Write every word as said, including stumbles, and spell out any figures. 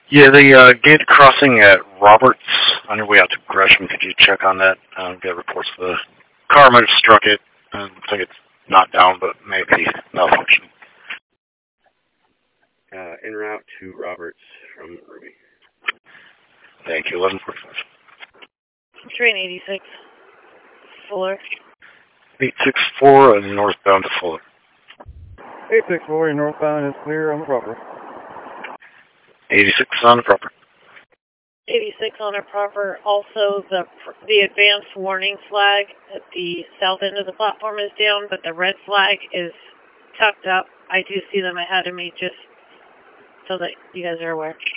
Yeah, the uh, gate crossing at Roberts on your way out to Gresham. Could you check on that? Um, get reports the car might have struck it. Uh, looks like it's not down, but maybe malfunctioning. Uh, en route to Roberts from Ruby. Thank you. eleven forty-five. Train eighty-six. Fuller. eight six four and northbound to Fuller. eight six four, northbound is clear on the proper. eighty-six on the proper. eighty-six on a proper. Also, the the advanced warning flag at the south end of the platform is down, but the red flag is tucked up. I do see them ahead of me, just so that you guys are aware.